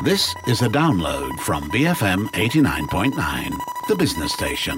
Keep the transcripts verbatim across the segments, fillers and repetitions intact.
This is a download from B F M eighty-nine point nine, the business station.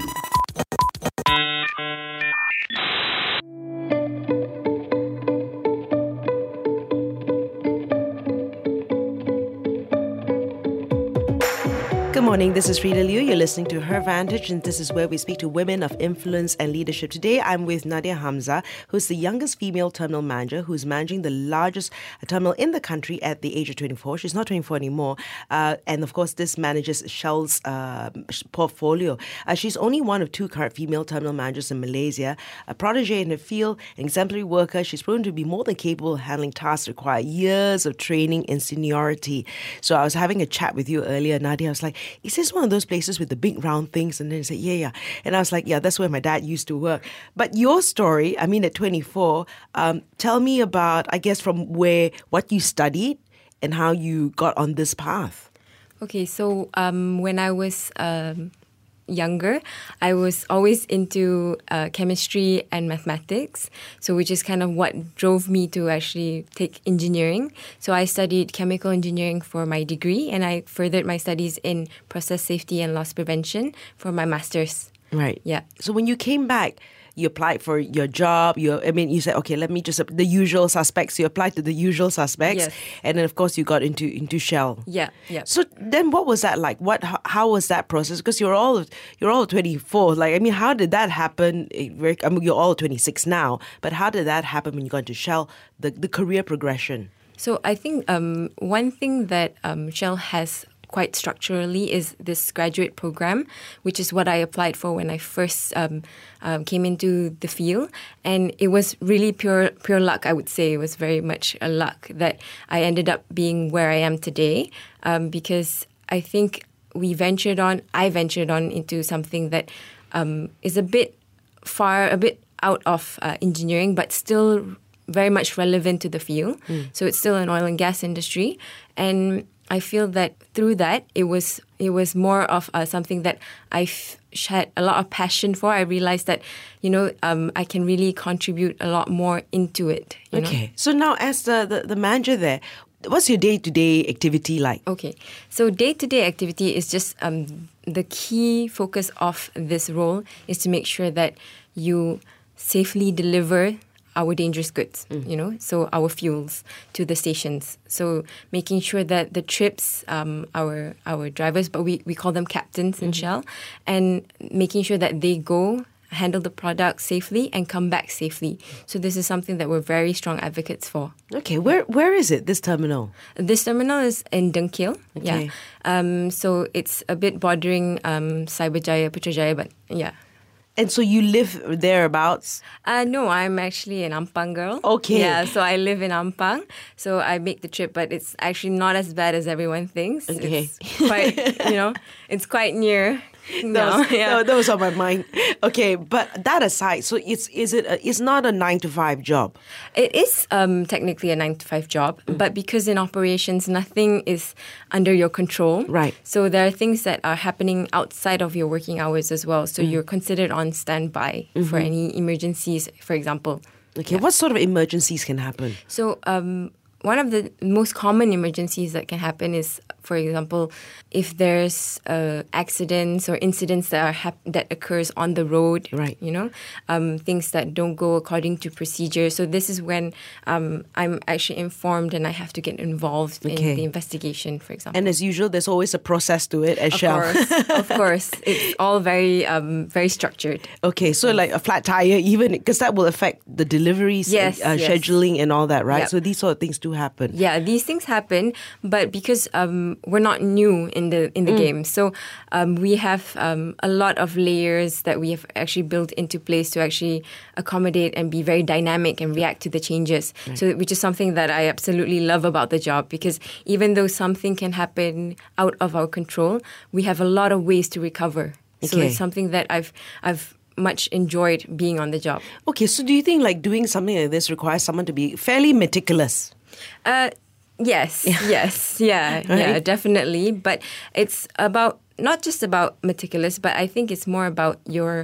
Good morning, this is Rita Liu. You're listening to Her Vantage, and this is where we speak to women of influence and leadership. Today, I'm with Nadia Hamza, who's the youngest female terminal manager who's managing the largest terminal in the country at the age of twenty-four. She's not twenty-four anymore. Uh, and of course, this manages Shell's uh, portfolio. Uh, she's only one of two current female terminal managers in Malaysia. A protege in her field, an exemplary worker, she's proven to be more than capable of handling tasks that require years of training and seniority. So I was having a chat with you earlier, Nadia. I was like, is this one of those places with the big round things? And then he said, yeah, yeah. And I was like, yeah, that's where my dad used to work. But your story, I mean, at twenty-four, um, tell me about, I guess, from where, what you studied and how you got on this path. Okay, so um, when I was um, younger, I was always into uh, chemistry and mathematics, so which is kind of what drove me to actually take engineering. So I studied chemical engineering for my degree, and I furthered my studies in process safety and loss prevention for my master's. Right. Yeah. So when you came back, you applied for your job. You, I mean, you said, okay, let me just, the usual suspects. You applied to the usual suspects. Yes. And then, of course, you got into into Shell. Yeah, yeah. So then what was that like? What, how, how was that process? Because you're all, you're all twenty-four. Like, I mean, how did that happen? I mean, you're all twenty-six now, but how did that happen when you got into Shell, the, the career progression? So I think um, one thing that um, Shell has quite structurally is this graduate program, which is what I applied for when I first um, um, came into the field. And it was really pure pure luck, I would say. It was very much a luck that I ended up being where I am today, um, because I think we ventured on, I ventured on into something that um, is a bit far, a bit out of uh, engineering, but still very much relevant to the field. Mm. So it's still an oil and gas industry. And I feel that through that, it was it was more of uh, something that I had a lot of passion for. I realized that, you know, um, I can really contribute a lot more into it. You okay. know? So now as the, the, the manager there, what's your day-to-day activity like? Okay. So day-to-day activity is just um, the key focus of this role is to make sure that you safely deliver our dangerous goods, mm. you know, so our fuels to the stations. So making sure that the trips, um, our our drivers, but we, we call them captains in mm-hmm. Shell, and making sure that they go, handle the product safely and come back safely. So this is something that we're very strong advocates for. Okay, where where is it, this terminal? This terminal is in Dengkil. Okay. Yeah. Um, so it's a bit bordering um, Cyberjaya, Putrajaya, but yeah. And so you live thereabouts? Uh, no, I'm actually an Ampang girl. Okay. Yeah, so I live in Ampang. So I make the trip, but it's actually not as bad as everyone thinks. Okay. It's quite, you know, it's quite near. That, No, was, yeah. that was on my mind. Okay, but that aside, so it's is it a, it's not a nine to five job? It is um, technically a nine to five job, mm. but because in operations nothing is under your control, right? So there are things that are happening outside of your working hours as well. So mm. you're considered on standby mm-hmm. for any emergencies, for example. Okay, yeah. What sort of emergencies can happen? So um, one of the most common emergencies that can happen is, for example, if there's uh, accidents or incidents that are hap- that occurs on the road, right? You know, um, things that don't go according to procedure. So this is when um, I'm actually informed and I have to get involved okay. in the investigation, for example. And as usual, there's always a process to it at of Shell. Course, of course, it's all very um, very structured. Okay, so yes. like a flat tire, even because that will affect the deliveries, yes, uh, yes. scheduling, and all that, right? Yep. So these sort of things do happen. Yeah, these things happen, but because um, we're not new in the in the mm. game, so um, we have um, a lot of layers that we have actually built into place to actually accommodate and be very dynamic and react to the changes. Right. So, which is something that I absolutely love about the job, because even though something can happen out of our control, we have a lot of ways to recover. Okay. So it's something that I've I've. much enjoyed being on the job. Okay, so do you think like doing something like this requires someone to be fairly meticulous? Uh, yes, Yeah. yes, yeah, Right? yeah, definitely. But it's about, not just about meticulous, but I think it's more about your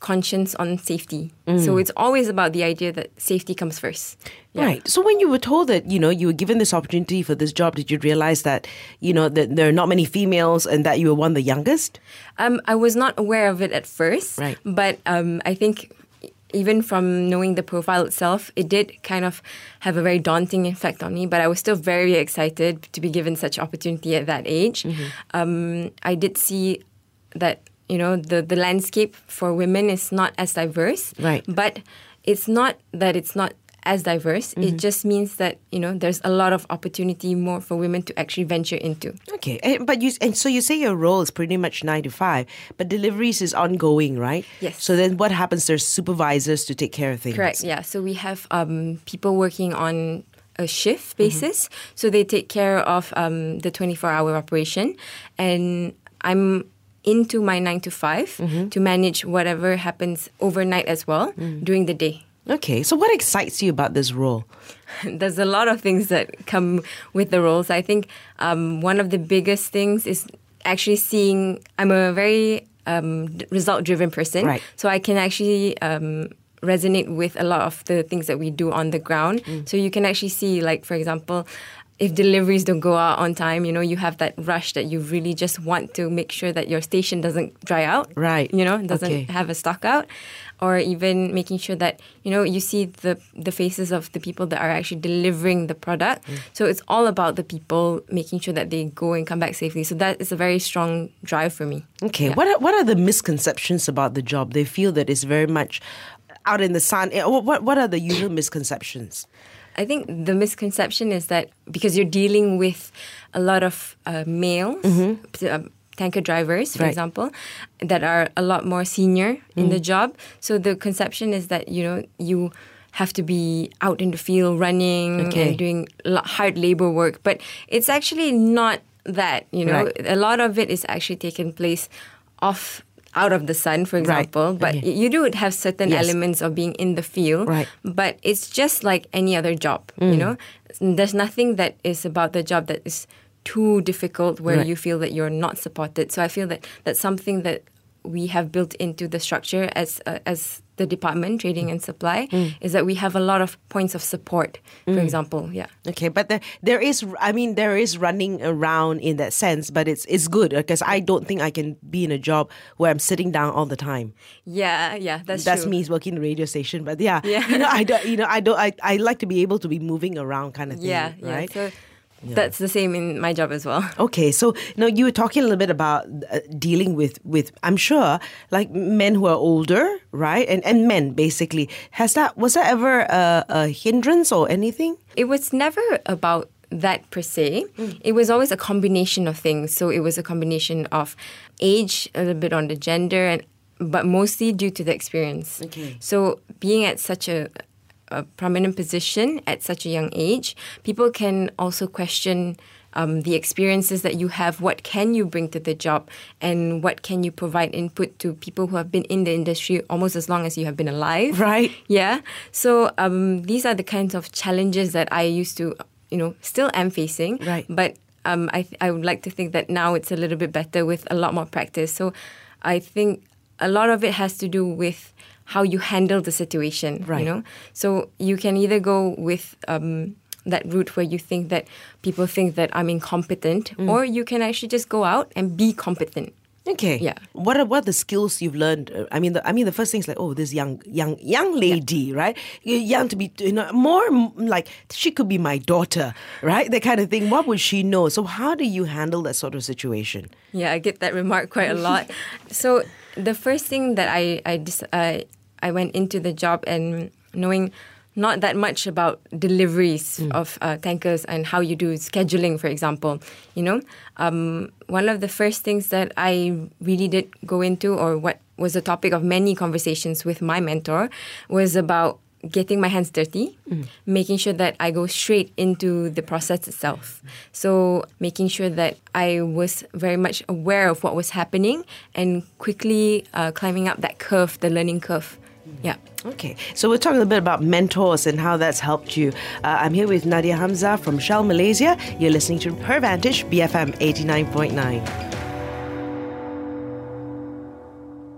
conscious on safety. Mm. So it's always about the idea that safety comes first. Yeah. Right. So when you were told that, you know, you were given this opportunity for this job, did you realize that, you know, that there are not many females and that you were one of the youngest? Um, I was not aware of it at first. Right. But um, I think even from knowing the profile itself, it did kind of have a very daunting effect on me. But I was still very excited to be given such opportunity at that age. Mm-hmm. Um, I did see that, you know, the, the landscape for women is not as diverse. Right. But it's not that it's not as diverse. Mm-hmm. It just means that, you know, there's a lot of opportunity more for women to actually venture into. Okay. And, but you, and so you say your role is pretty much nine to five, but deliveries is ongoing, right? Yes. So then what happens? There's supervisors to take care of things. Correct. Yeah. So we have um, people working on a shift basis. Mm-hmm. So they take care of um, the twenty-four hour operation. And I'm into my nine to five mm-hmm. to manage whatever happens overnight as well mm. during the day. Okay, so what excites you about this role? There's a lot of things that come with the roles. I think um, one of the biggest things is actually seeing, I'm a very um, result-driven person. Right. So I can actually um, resonate with a lot of the things that we do on the ground. Mm. So you can actually see, like, for example, if deliveries don't go out on time, you know, you have that rush that you really just want to make sure that your station doesn't dry out. Right. You know, doesn't okay. have a stock out. Or even making sure that, you know, you see the the faces of the people that are actually delivering the product. Mm. So it's all about the people making sure that they go and come back safely. So that is a very strong drive for me. Okay. Yeah. What are, what are the misconceptions about the job? They feel that it's very much out in the sun. What What are the usual misconceptions? I think the misconception is that because you're dealing with a lot of uh, males, mm-hmm. uh, tanker drivers, for right. example, that are a lot more senior mm. in the job. So the conception is that, you know, you have to be out in the field running okay. and doing hard labor work. But it's actually not that, you know. Right. A lot of it is actually taking place off out of the sun, for example, right. but okay. you do have certain yes. elements of being in the field, right. but it's just like any other job, mm. you know. There's nothing that is about the job that is too difficult where right. you feel that you're not supported. So I feel that that's something that we have built into the structure as uh, as the department, trading and supply, mm. is that we have a lot of points of support, for mm. example. Yeah. Okay, but the, there is, I mean, there is running around in that sense, but it's it's good because I don't think I can be in a job where I'm sitting down all the time. Yeah, yeah, that's That's true. me working in a radio station, but yeah, yeah. you know, I don't, you know, I don't, I, I like to be able to be moving around, kind of thing. Yeah, right. Yeah. So, Yeah. That's the same in my job as well. Okay, so you know, you were talking a little bit about uh, dealing with, with, I'm sure, like men who are older, right? And and men, basically. Has that, was that ever a, a hindrance or anything? It was never about that per se. Mm. It was always a combination of things. So it was a combination of age, a little bit on the gender, and but mostly due to the experience. Okay. So being at such a a prominent position at such a young age, people can also question um, the experiences that you have. What can you bring to the job, and what can you provide input to people who have been in the industry almost as long as you have been alive? Right. Yeah. So um, these are the kinds of challenges that I used to, you know, still am facing. Right. But um, I th- I would like to think that now it's a little bit better with a lot more practice. So I think a lot of it has to do with how you handle the situation, right. you know? So you can either go with um, that route where you think that people think that I'm incompetent, mm. or you can actually just go out and be competent. Okay. Yeah. What are what are the skills you've learned? I mean, the, I mean, the first thing is like, oh, this young, young, young lady, yeah. right? You're young to be, you know, more like she could be my daughter, right? That kind of thing. What would she know? So how do you handle that sort of situation? Yeah, I get that remark quite a lot. So the first thing that I I dis- uh, I went into the job and knowing not that much about deliveries mm. of uh, tankers and how you do scheduling, for example. You know, um, one of the first things that I really did go into, or what was a topic of many conversations with my mentor, was about getting my hands dirty, mm. making sure that I go straight into the process itself. So making sure that I was very much aware of what was happening and quickly uh, climbing up that curve, the learning curve. Yeah. Okay. So we're talking a bit about mentors and how that's helped you. Uh, I'm here with Nadia Hamzah from Shell Malaysia. You're listening to Her Vantage, B F M eighty-nine point nine.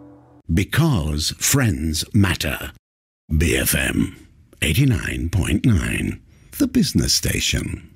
Because friends matter. B F M eighty-nine point nine, the business station.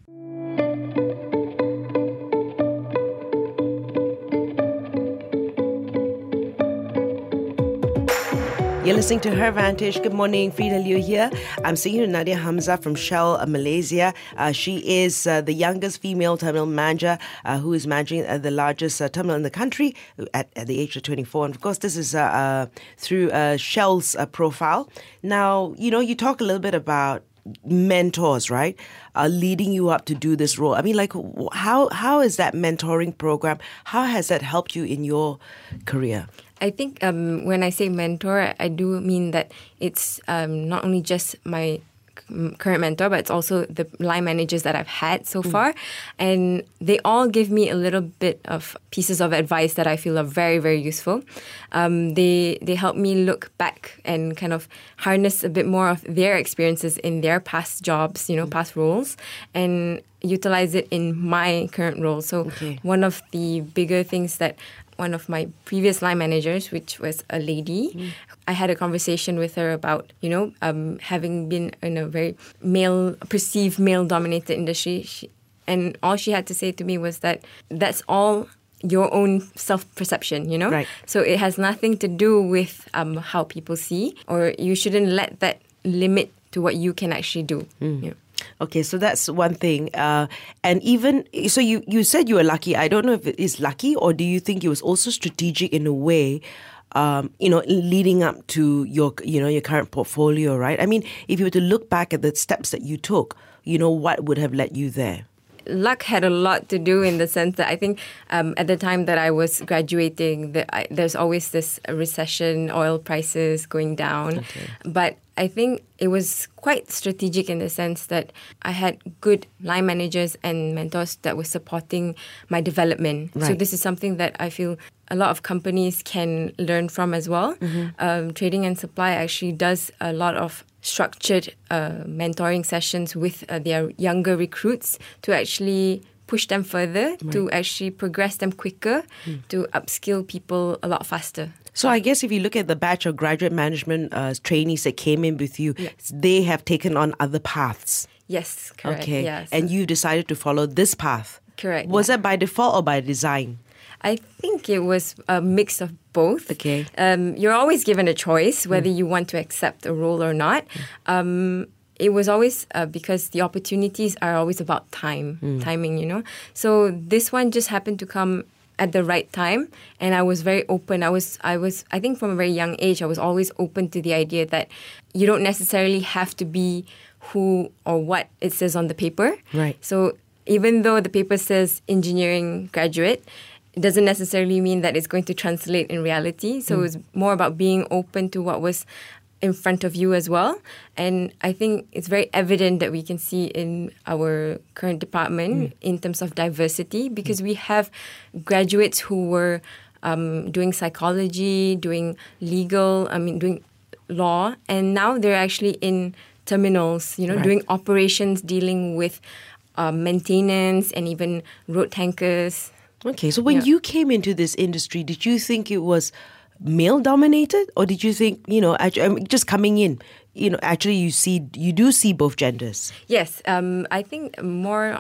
You're listening to Her Vantage. Good morning, Frida Liu here. I'm speaking to Nadia Hamza from Shell uh, Malaysia. Uh, she is uh, the youngest female terminal manager uh, who is managing uh, the largest uh, terminal in the country at, at the age of twenty-four. And of course, this is uh, uh, through uh, Shell's uh, profile. Now, you know, you talk a little bit about mentors, right? Uh, leading you up to do this role. I mean, like, how how is that mentoring program? How has that helped you in your career? I think um, when I say mentor, I do mean that it's um, not only just my current mentor, but it's also the line managers that I've had so mm. far. And they all give me a little bit of pieces of advice that I feel are very, very useful. Um, they they help me look back and kind of harness a bit more of their experiences in their past jobs, you know, mm. past roles, and utilize it in my current role. So okay. one of the bigger things that one of my previous line managers, which was a lady, mm. I had a conversation with her about, you know, um, having been in a very male, perceived male-dominated industry. She, and all she had to say to me was that that's all your own self-perception, you know? Right. So it has nothing to do with um, how people see, or you shouldn't let that limit to what you can actually do. Mm. You know? Okay, so that's one thing. Uh, and even, so you, you said you were lucky. I don't know if it is lucky, or do you think it was also strategic in a way, um, you know, leading up to your, you know, your current portfolio, right? I mean, if you were to look back at the steps that you took, you know, what would have led you there? Luck had a lot to do in the sense that I think um, at the time that I was graduating, the, I, there's always this recession, oil prices going down. Okay. But I think it was quite strategic in the sense that I had good line managers and mentors that were supporting my development. Right. So this is something that I feel a lot of companies can learn from as well. Mm-hmm. Um, Trading and Supply actually does a lot of structured uh, mentoring sessions with uh, their younger recruits to actually push them further, right. to actually progress them quicker, mm. to upskill people a lot faster. So I guess if you look at the batch of graduate management uh, trainees that came in with you, yes. they have taken on other paths. Yes, correct. Okay, yeah, so and you decided to follow this path. Correct. Was yeah. that by default or by design? I think it was a mix of both. Okay. Um, you're always given a choice whether mm. you want to accept a role or not. Mm. Um, it was always uh, because the opportunities are always about time, mm. timing, you know. So this one just happened to come at the right time, and I was very open. I was, I was, I think from a very young age, I was always open to the idea that you don't necessarily have to be who or what it says on the paper. Right. So even though the paper says engineering graduate, it doesn't necessarily mean that it's going to translate in reality. So mm. it was more about being open to what was in front of you as well. And I think it's very evident that we can see in our current department mm. in terms of diversity, because mm. we have graduates who were um, doing psychology, doing legal, I mean, doing law, and now they're actually in terminals, you know, right. doing operations, dealing with uh, maintenance and even road tankers. Okay, so when yeah. you came into this industry, did you think it was male-dominated, or did you think, you know, actually, just coming in, you know, actually you see, you do see both genders? Yes, um, I think more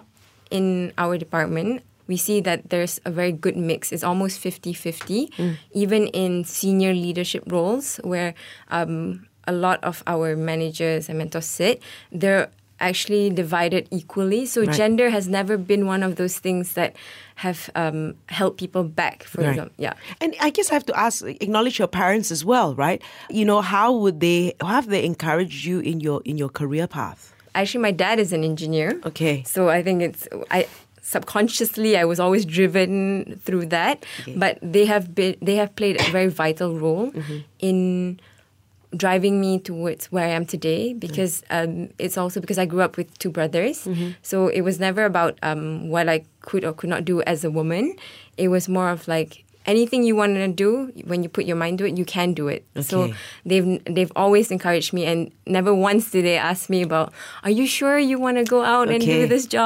in our department, we see that there's a very good mix. It's almost fifty-fifty, mm. even in senior leadership roles where um, a lot of our managers and mentors sit. They're actually divided equally. So right. gender has never been one of those things that have um, held people back, for right. example. Yeah. And I guess I have to ask, acknowledge your parents as well, right? You know, how would they, how have they encouraged you in your in your career path? Actually, my dad is an engineer. Okay. So I think it's, I subconsciously, I was always driven through that. Okay. But they have been, they have played a very vital role mm-hmm. in driving me towards where I am today, because um, it's also because I grew up with two brothers. Mm-hmm. So it was never about um, what I could or could not do as a woman. It was more of like, anything you want to do, when you put your mind to it, you can do it. Okay. So they've they've always encouraged me, and never once did they ask me about, are you sure you want to go out okay. and do this job?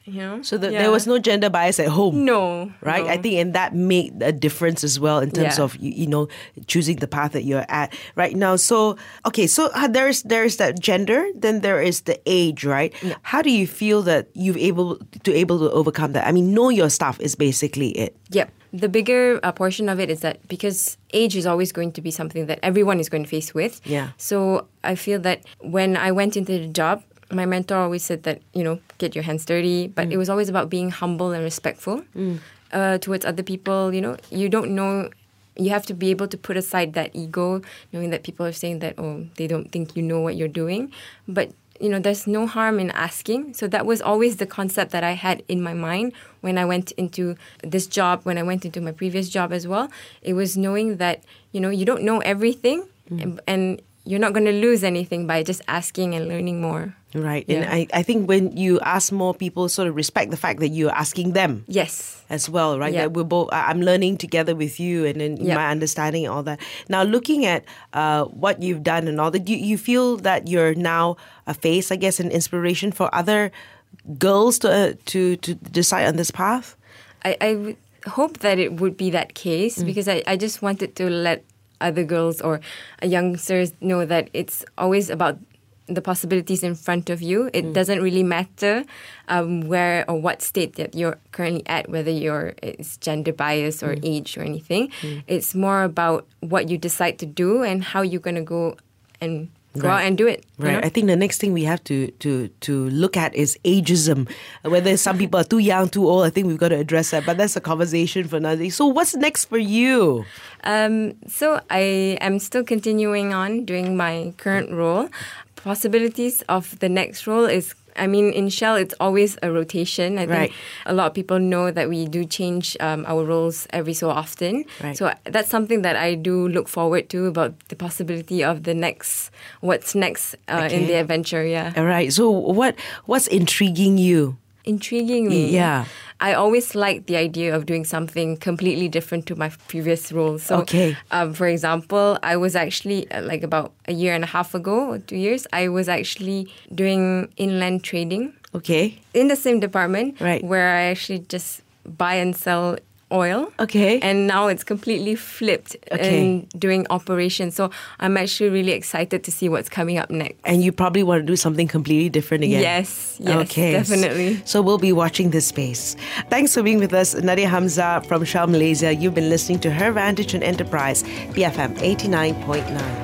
You know? So the, Yeah. there was no gender bias at home. No. Right? no. I think, and that made a difference as well in terms Yeah. of, you, you know, choosing the path that you're at right now. So, okay, so uh, there's there's that gender, then there is the age, right? Yeah. How do you feel that you've able to able to overcome that? I mean, know your stuff is basically it. Yep. The bigger uh, portion of it is that because age is always going to be something that everyone is going to face with. Yeah. So I feel that when I went into the job, my mentor always said that, you know, get your hands dirty. But Mm. it was always about being humble and respectful uh, towards other people. You know, you don't know. You have to be able to put aside that ego, knowing that people are saying that, oh, they don't think you know what you're doing. But, you know, there's no harm in asking. So that was always the concept that I had in my mind when I went into this job, when I went into my previous job as well. It was knowing that, you know, you don't know everything and, and you're not going to lose anything by just asking and learning more. Right. And Yeah. I, I think when you ask more, people sort of respect the fact that you're asking them. Yes. As well, right? Yeah. That we're both. I- I'm learning together with you, and then Yeah. my understanding and all that. Now, looking at uh, what you've done and all that, you you feel that you're now a face, I guess, an inspiration for other girls to uh, to to decide on this path. I, I would hope that it would be that case because I, I just wanted to let other girls or youngsters know that it's always about the possibilities in front of you. It doesn't really matter um, where or what state that you're currently at, whether you're it's gender bias or age or anything. It's more about what you decide to do and how you're going to go and go Right. out and do it. you Right. know? I think the next thing we have to to to look at is ageism. Whether some people are too young, too old. I think we've got to address that. But that's a conversation for another day. So what's next for you? Um, so I am still continuing on doing my current role. Possibilities of the next role is, I mean, in Shell, it's always a rotation. I Right. think a lot of people know that we do change um, our roles every so often. Right. So that's something that I do look forward to, about the possibility of the next, what's next uh, in Okay. the adventure, yeah. All right. So what what's intriguing you? Intriguing me. Yeah. I always liked the idea of doing something completely different to my previous role. So, Okay. um, for example, I was actually, uh, like about a year and a half ago, or two years, I was actually doing inland trading Okay. in the same department, Right. where I actually just buy and sell oil. Okay. And now it's completely flipped Okay. and doing operations. So I'm actually really excited to see what's coming up next. And you probably want to do something completely different again. Yes, yes, Okay. definitely. So we'll be watching this space. Thanks for being with us, Nadia Hamza from Shell Malaysia. You've been listening to Her Vantage and Enterprise, B F M eighty-nine point nine.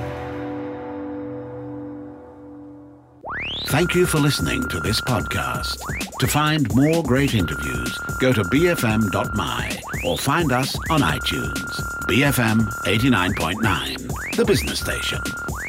Thank you for listening to this podcast. To find more great interviews, go to b f m dot m y or find us on iTunes. B F M eighty-nine point nine, the business station.